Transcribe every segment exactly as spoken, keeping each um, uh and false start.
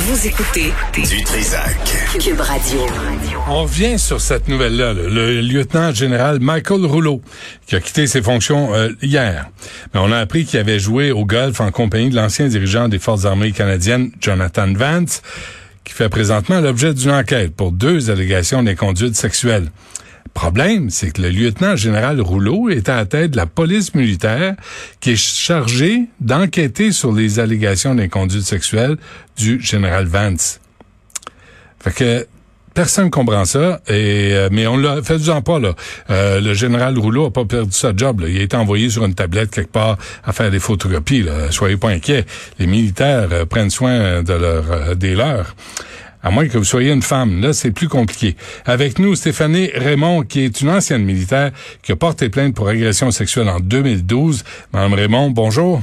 Vous écoutez du Trizac. Cube Radio. On revient sur cette nouvelle-là, là, le lieutenant-général Michael Rouleau, qui a quitté ses fonctions euh, hier. Mais on a appris qu'il avait joué au golf en compagnie de l'ancien dirigeant des Forces armées canadiennes, Jonathan Vance, qui fait présentement l'objet d'une enquête pour deux allégations d'inconduite sexuelle. Le problème, c'est que le lieutenant-général Rouleau est à la tête de la police militaire qui est chargée d'enquêter sur les allégations d'inconduite sexuelle du général Vance. Fait que personne comprend ça, et euh, mais on l'a fait du pas là. Euh, le général Rouleau a pas perdu sa job. Là. Il a été envoyé sur une tablette quelque part à faire des photocopies. Là. Soyez pas inquiets. Les militaires euh, prennent soin de leur euh, des leurs. À moins que vous soyez une femme. Là, c'est plus compliqué. Avec nous, Stéphanie Raymond, qui est une ancienne militaire qui a porté plainte pour agression sexuelle en deux mille douze. Madame Raymond, bonjour.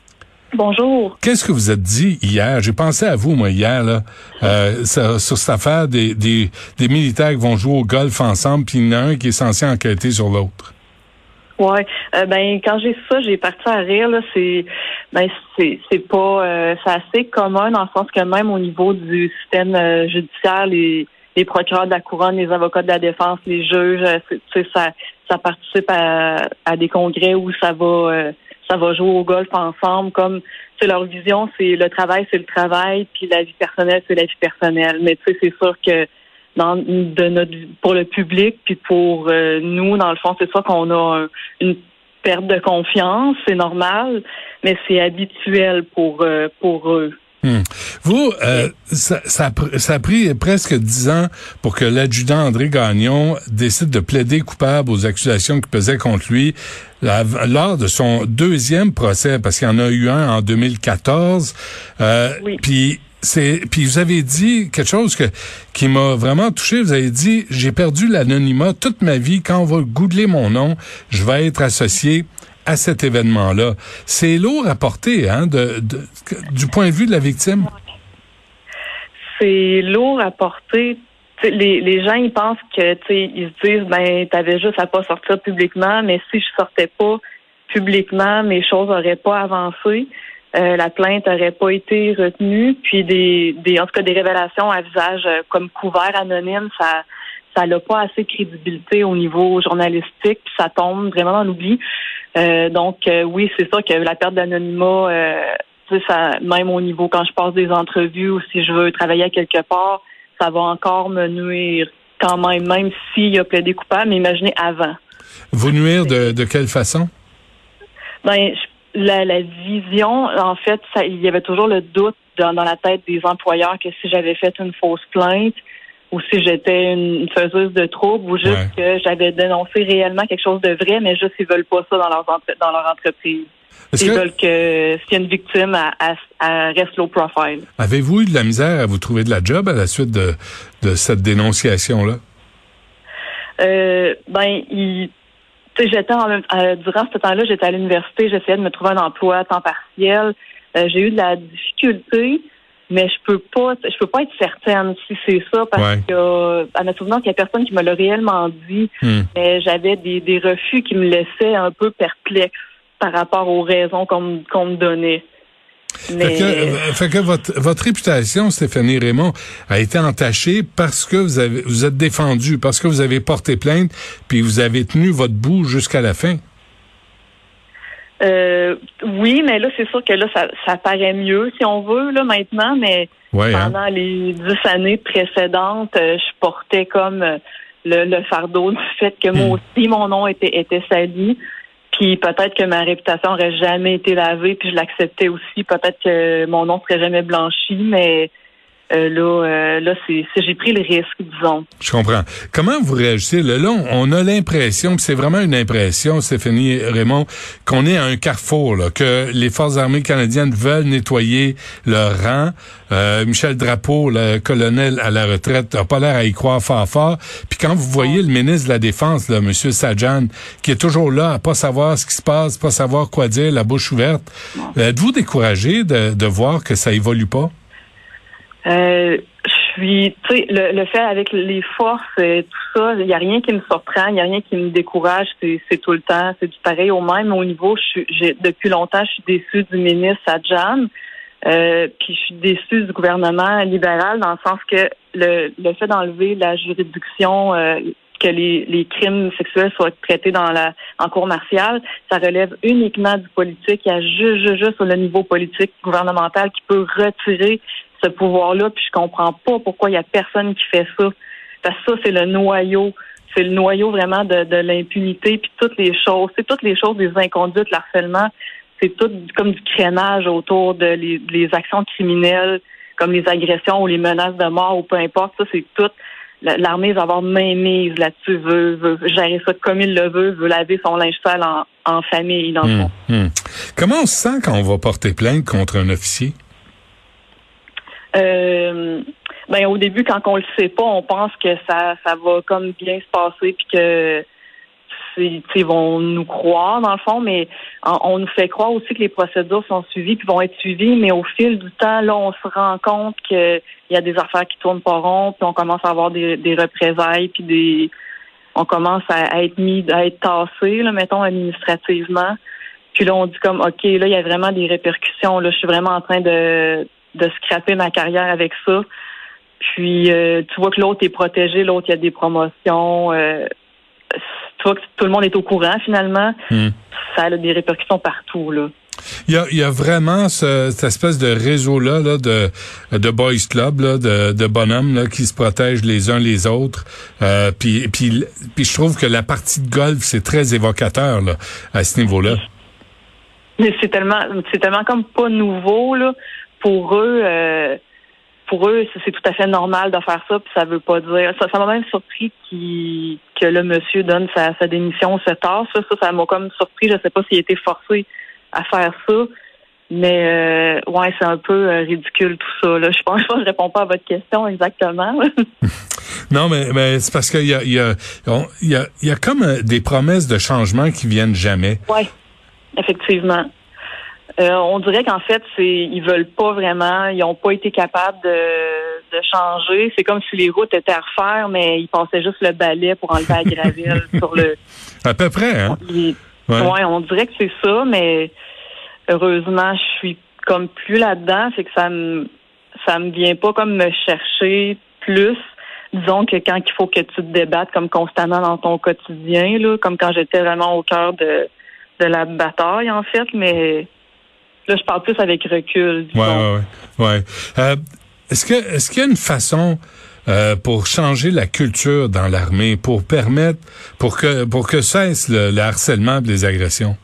Bonjour. Qu'est-ce que vous êtes dit hier? J'ai pensé à vous, moi, hier, là, euh, sur, sur cette affaire des, des, des militaires qui vont jouer au golf ensemble, puis il y en a un qui est censé enquêter sur l'autre. Ouais, euh, ben quand j'ai ça, j'ai parti à rire. Là, c'est, ben c'est, c'est pas, euh, c'est assez commun dans le sens que même au niveau du système euh, judiciaire, les, les procureurs de la couronne, les avocats de la défense, les juges, euh, tu sais, ça, ça participe à, à des congrès où ça va, euh, ça va jouer au golf ensemble. Comme, c'est leur vision, c'est le travail, c'est le travail, puis la vie personnelle, c'est la vie personnelle. Mais tu sais, c'est sûr que dans de notre pour le public puis pour euh, nous, dans le fond, c'est sûr qu'on a un, une perte de confiance, c'est normal, mais c'est habituel pour euh, pour eux. Hmm. Vous, euh, ça, ça, ça a pris presque dix ans pour que l'adjudant André Gagnon décide de plaider coupable aux accusations qui pesaient contre lui là, lors de son deuxième procès, parce qu'il y en a eu un en deux mille quatorze. Euh, oui. Puis c'est, puis vous avez dit quelque chose que qui m'a vraiment touché. Vous avez dit, j'ai perdu l'anonymat toute ma vie. Quand on va googler mon nom, je vais être associé à cet événement-là. C'est lourd à porter, hein, de, de, du point de vue de la victime. C'est lourd à porter. T'sais, les, les gens, ils pensent que, tu sais, ils se disent, ben, t'avais juste à pas sortir publiquement, mais si je sortais pas publiquement, mes choses auraient pas avancé. Euh, la plainte aurait pas été retenue, puis des, des, en tout cas, des révélations à visage euh, comme couvert anonyme, ça, ça n'a pas assez de crédibilité au niveau journalistique, puis ça tombe vraiment dans l'oubli. Euh, donc, euh, oui, c'est sûr que la perte d'anonymat, euh, tu sais, ça, même au niveau quand je passe des entrevues ou si je veux travailler à quelque part, ça va encore me nuire quand même, même s'il a plaidé coupable, mais imaginez avant. Vous nuire de, de quelle façon? Ben, je La, la vision, en fait, ça, il y avait toujours le doute dans, dans la tête des employeurs que si j'avais fait une fausse plainte ou si j'étais une faiseuse de troubles ou juste ouais. que j'avais dénoncé réellement quelque chose de vrai, mais juste ils veulent pas ça dans leur, entre, dans leur entreprise. Est-ce ils que... veulent que s'il y a une victime, elle, elle reste low profile. Avez-vous eu de la misère à vous trouver de la job à la suite de, de cette dénonciation-là? Euh, ben, il... Tu sais, j'étais en, euh, durant ce temps-là, j'étais à l'université, j'essayais de me trouver un emploi à temps partiel. Euh, j'ai eu de la difficulté, mais je peux pas, je peux pas être certaine si c'est ça parce ouais. que, euh, à ma souvenance, il y a personne qui me l'a réellement dit. Hmm. Mais j'avais des, des refus qui me laissaient un peu perplexe par rapport aux raisons qu'on, qu'on me donnait. Mais... Fait que, fait que votre, votre réputation, Stéphanie Raymond, a été entachée parce que vous avez, vous êtes défendu, parce que vous avez porté plainte, puis vous avez tenu votre bout jusqu'à la fin. Euh, oui, mais là, c'est sûr que là, ça, ça paraît mieux, si on veut, là, maintenant, mais ouais, pendant hein? les dix années précédentes, je portais comme le, le fardeau du fait que moi aussi, mon nom était, était sali. Puis peut-être que ma réputation aurait jamais été lavée, puis je l'acceptais aussi. Peut-être que mon nom serait jamais blanchi, mais euh, là, euh, là, c'est, c'est j'ai pris le risque, disons. Je comprends. Comment vous réagissez? Là, là on a l'impression, puis c'est vraiment une impression, Stéphanie Raymond, qu'on est à un carrefour, là, que les Forces armées canadiennes veulent nettoyer leur rang. Euh, Michel Drapeau, le colonel à la retraite, n'a pas l'air à y croire fort fort. Puis quand vous voyez le ministre de la Défense, là, M. Sajjan, qui est toujours là à pas savoir ce qui se passe, pas savoir quoi dire, la bouche ouverte, euh, êtes-vous découragé de, de voir que ça évolue pas? Euh, je suis, tu sais, le, le fait avec les forces, et tout ça, il y a rien qui me surprend, il y a rien qui me décourage, c'est, c'est tout le temps, c'est du pareil au même. Au niveau, je suis, j'ai, depuis longtemps, je suis déçue du ministre Sajjan. Euh, puis je suis déçue du gouvernement libéral dans le sens que le, le fait d'enlever la juridiction, euh, que les, les crimes sexuels soient traités dans la en cour martiale, ça relève uniquement du politique. Il y a juste, juste, juste sur le niveau politique gouvernemental qui peut retirer ce pouvoir-là. Puis je comprends pas pourquoi il y a personne qui fait ça. Parce que ça, c'est le noyau. C'est le noyau vraiment de, de l'impunité, puis toutes les choses. C'est toutes les choses des inconduites, l'harcèlement. C'est tout comme du crénage autour de les, les actions criminelles, comme les agressions ou les menaces de mort ou peu importe. Ça, c'est tout. L'armée va avoir mainmise là-dessus, veut, veut gérer ça comme il le veut, veut laver son linge sale en, en famille, dans le fond. Mmh, mmh. Comment on se sent quand on va porter plainte contre un officier? Euh, ben au début, quand on le sait pas, on pense que ça, ça va comme bien se passer, puis que ils vont nous croire dans le fond, mais on, on nous fait croire aussi que les procédures sont suivies puis vont être suivies, mais au fil du temps, là, on se rend compte qu'il y a des affaires qui tournent pas rond, puis on commence à avoir des, des représailles, puis des on commence à, à être mis, à être tassé, là, mettons, administrativement. Puis là, on dit comme OK, là, il y a vraiment des répercussions. Là, je suis vraiment en train de, de scraper ma carrière avec ça. Puis euh, tu vois que l'autre est protégé, l'autre, il y a des promotions. Euh, tu vois que tout le monde est au courant, finalement. Mm. Ça a des répercussions partout, là. Il y a, il y a vraiment ce, cette espèce de réseau-là là, de, de boys club, là, de, de bonhommes là, qui se protègent les uns les autres. Euh, puis, puis, puis je trouve que la partie de golf, c'est très évocateur là, à ce niveau-là. Mais c'est tellement, c'est tellement comme pas nouveau là. Pour eux, euh, pour eux, c'est tout à fait normal de faire ça. Puis ça veut pas dire. Ça, ça m'a même surpris qu'il, que le monsieur donne sa, sa démission ce tard. Ça, ça, ça m'a comme surpris. Je sais pas s'il a été forcé à faire ça. Mais euh, ouais, c'est un peu euh, ridicule tout ça. Là. Je pense pas que je réponds pas à votre question exactement. Non, mais, mais c'est parce qu'il y a, il y a, on, il y a, il y a comme euh, des promesses de changement qui viennent jamais. Oui, effectivement. Euh, on dirait qu'en fait, c'est ils veulent pas vraiment, ils ont pas été capables de, de changer. C'est comme si les routes étaient à refaire, mais ils passaient juste le balai pour enlever la gravelle sur le. À peu près, hein? Oui, ouais. ouais, on dirait que c'est ça, mais heureusement, je suis comme plus là-dedans, c'est que ça me ça me vient pas comme me chercher plus. Disons que quand il faut que tu te débattes comme constamment dans ton quotidien, là, comme quand j'étais vraiment au cœur de, de la bataille, en fait, mais là, je parle plus avec recul. Oui, oui, oui. Ouais. Euh, est-ce que est-ce qu'il y a une façon euh, pour changer la culture dans l'armée, pour permettre, pour que pour que cesse le, le harcèlement et les agressions?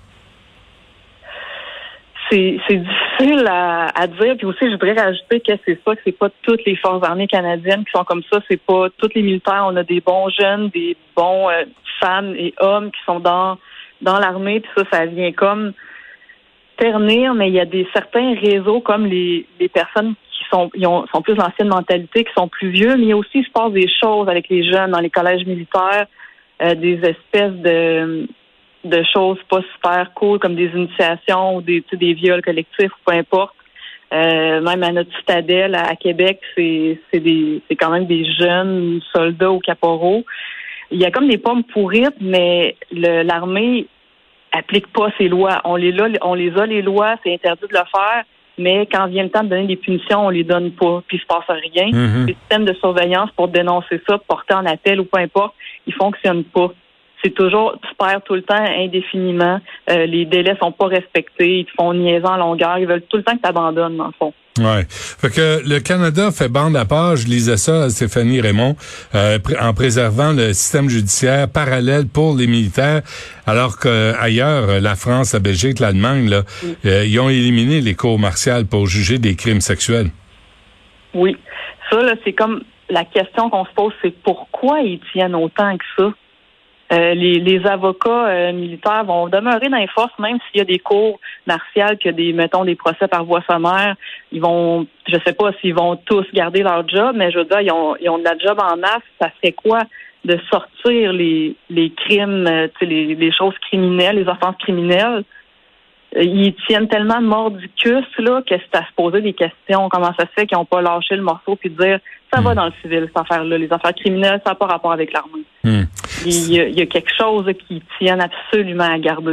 C'est, c'est difficile à, à dire. Puis aussi, je voudrais rajouter que c'est ça, que c'est pas toutes les forces armées canadiennes qui sont comme ça. C'est pas tous les militaires. On a des bons jeunes, des bons euh, femmes et hommes qui sont dans dans l'armée. Puis ça, ça vient comme ternir. Mais il y a des certains réseaux comme les les personnes qui sont ils ont, sont plus d'ancienne mentalité, qui sont plus vieux. Mais il y a aussi, il se passe des choses avec les jeunes dans les collèges militaires, euh, des espèces de de choses pas super cool comme des initiations ou des, tu sais, des viols collectifs ou peu importe. Euh, même à notre citadelle à, à Québec, c'est c'est des c'est quand même des jeunes soldats ou caporaux. Il y a comme des pommes pourrites, mais le, l'armée applique pas ces lois. On les a, on les a les lois, c'est interdit de le faire, mais quand vient le temps de donner des punitions, on les donne pas, puis il se passe rien. Mm-hmm. Les systèmes de surveillance pour dénoncer ça, porter en appel ou peu importe, ils fonctionnent pas. C'est toujours, tu perds tout le temps indéfiniment. Euh, les délais sont pas respectés. Ils te font niaiser en longueur. Ils veulent tout le temps que tu abandonnes, dans le fond. Ouais. Fait que le Canada fait bande à part. Je lisais ça à Stéphanie Raymond, euh, en préservant le système judiciaire parallèle pour les militaires, alors qu'ailleurs, la France, la Belgique, l'Allemagne, là, oui. euh, ils ont éliminé les cours martiales pour juger des crimes sexuels. Oui. Ça, là, c'est comme la question qu'on se pose, c'est pourquoi ils tiennent autant que ça? Euh, les, les avocats euh, militaires vont demeurer dans les forces, même s'il y a des cours martiales, que des, mettons, des procès par voie sommaire. Ils vont, je sais pas s'ils vont tous garder leur job, mais je veux dire, ils ont, ils ont de la job en masse. Ça serait quoi de sortir les, les crimes, euh, tu sais, les, les choses criminelles, les offenses criminelles? Euh, ils tiennent tellement mordicus, là, que c'est à se poser des questions. Comment ça se fait qu'ils n'ont pas lâché le morceau puis dire, ça mmh. va dans le civil, cette affaire-là. Les affaires criminelles, ça n'a pas rapport avec l'armée. Mmh. Il y, a, il y a quelque chose qui tiennent absolument à garder.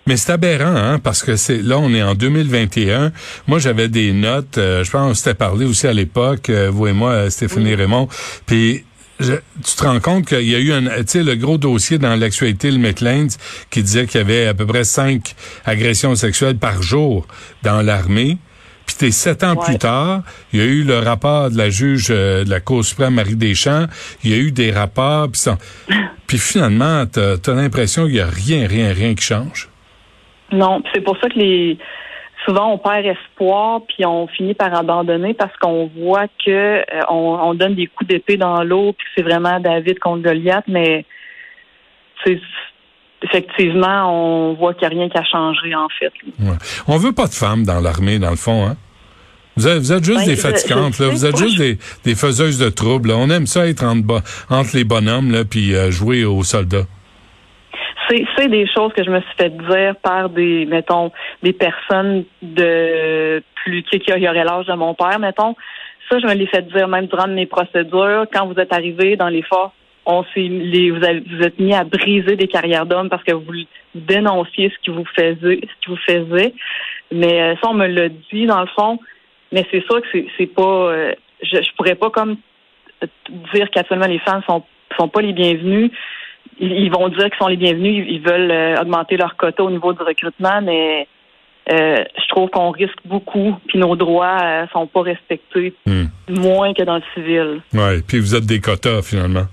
Mais c'est aberrant, hein, parce que c'est là, on est en deux mille vingt et un. Moi, j'avais des notes, euh, je pense qu'on s'était parlé aussi à l'époque, euh, vous et moi, euh, Stéphanie oui. Raymond, puis je, tu te rends compte qu'il y a eu un, tu sais, le gros dossier dans l'actualité, le McLean's, qui disait qu'il y avait à peu près cinq agressions sexuelles par jour dans l'armée. Puis t'es sept ans ouais. plus tard, il y a eu le rapport de la juge euh, de la Cour suprême, Marie Deschamps, il y a eu des rapports, puis, ça, puis finalement, t'as, t'as l'impression qu'il y a rien, rien, rien qui change. Non, c'est pour ça que les souvent on perd espoir puis on finit par abandonner parce qu'on voit que euh, on, on donne des coups d'épée dans l'eau puis c'est vraiment David contre Goliath, mais c'est effectivement on voit qu'il n'y a rien qui a changé en fait. Ouais. On veut pas de femmes dans l'armée dans le fond, hein. Vous êtes, vous êtes juste ben, des fatigantes, je, je là. Vous êtes juste des, des faiseuses de troubles. Là. On aime ça être entre, entre les bonhommes là puis euh, jouer aux soldats. C'est, c'est des choses que je me suis fait dire par des, mettons, des personnes de plus qui, qui auraient l'âge de mon père, mettons. Ça, je me l'ai fait dire même durant mes procédures. Quand vous êtes arrivé dans les forces, on s'est les, vous, avez, vous êtes mis à briser des carrières d'hommes parce que vous dénonciez ce qui vous faisait, ce qui vous faisait. Mais euh, ça, on me l'a dit dans le fond. Mais c'est sûr que c'est, c'est pas, euh, je, je pourrais pas comme dire qu'actuellement les femmes sont sont pas les bienvenues. Ils vont dire qu'ils sont les bienvenus, ils veulent euh, augmenter leur quota au niveau du recrutement, mais euh, je trouve qu'on risque beaucoup, puis nos droits euh, sont pas respectés, mmh. moins que dans le civil. Oui, puis vous êtes des quotas, finalement.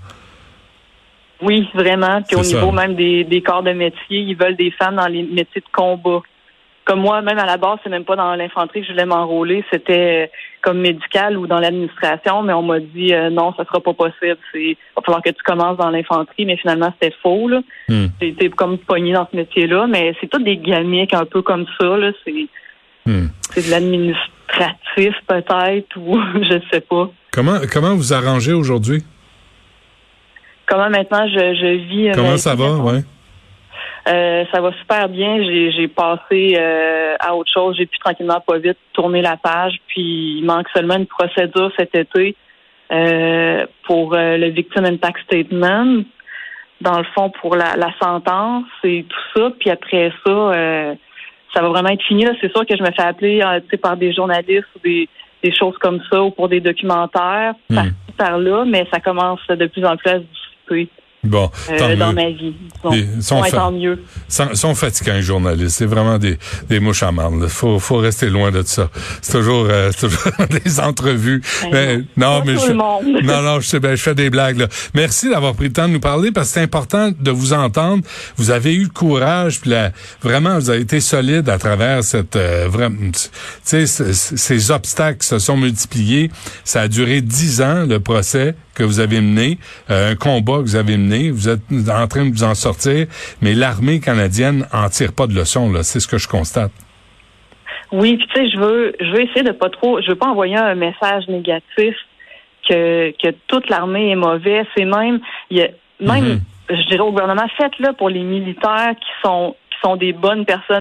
Oui, vraiment. Puis au ça. niveau même des, des corps de métier, ils veulent des femmes dans les métiers de combat. Comme moi, même à la base, c'est même pas dans l'infanterie que je voulais m'enrôler, c'était euh, comme médical ou dans l'administration, mais on m'a dit euh, non, ça sera pas possible. C'est va falloir que tu commences dans l'infanterie, mais finalement c'était faux. Là. Mm. J'étais comme pogné dans ce métier-là, mais c'est tout des gamiques un peu comme ça. Là. C'est, mm. c'est de l'administratif peut-être ou je sais pas. Comment comment vous arrangez aujourd'hui? Comment maintenant je, je vis? Comment ça va, ouais? Euh, ça va super bien. J'ai, j'ai passé euh, à autre chose. J'ai pu tranquillement, pas vite, tourner la page. Puis il manque seulement une procédure cet été euh, pour euh, le Victim Impact Statement. Dans le fond, pour la, la sentence et tout ça. Puis après ça, euh, ça va vraiment être fini. Là. C'est sûr que je me fais appeler euh, par des journalistes ou des, des choses comme ça ou pour des documentaires mmh. par, par là, mais ça commence de plus en plus à se discuter. Bon, euh, dans ma vie. Donc, ils sont, fa- tant mieux. Sont, sont fatigants, les journalistes. C'est vraiment des, des mouches à marde. Faut, faut rester loin de ça. C'est toujours, euh, c'est toujours des entrevues. Mais, non, Pas mais tout je, le monde. non, non, je sais, ben, je fais des blagues, là. Merci d'avoir pris le temps de nous parler parce que c'est important de vous entendre. Vous avez eu le courage, puis la, vraiment, vous avez été solide à travers cette, euh, vraiment, tu sais, ces obstacles se sont multipliés. Ça a duré dix ans, le procès que vous avez mené, euh, un combat que vous avez mené. Vous êtes en train de vous en sortir, mais l'armée canadienne en tire pas de leçon, là. C'est ce que je constate. Oui, puis tu sais, je veux, je veux essayer de pas trop, je veux pas envoyer un message négatif que que toute l'armée est mauvaise. C'est même, il y a même, mm-hmm. je dirais au gouvernement, faites-le pour les militaires qui sont qui sont des bonnes personnes.